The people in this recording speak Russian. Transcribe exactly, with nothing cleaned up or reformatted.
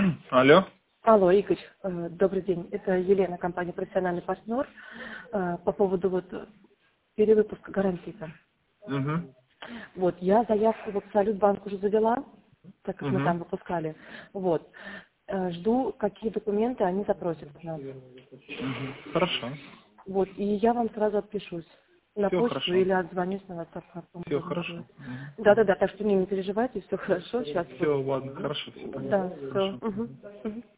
Алло. Алло, Игорь, э, добрый день. Это Елена, компания «Профессиональный партнер». Э, По поводу вот перевыпуска гарантии-то. Угу. Вот, я заявку в Абсолютбанк уже завела, так как мы Угу. там выпускали. Вот. Э, Жду, какие документы они запросят от нас. Угу. Хорошо. Вот, и я вам сразу отпишусь. На Все почту хорошо. или отзвонюсь на WhatsApp, как вам Все удобно хорошо. будет. Угу. Да-да-да, так что не, не переживайте, все хорошо. Сейчас Все, вот. ладно, хорошо, все понятно. Да, все. Хорошо. Угу.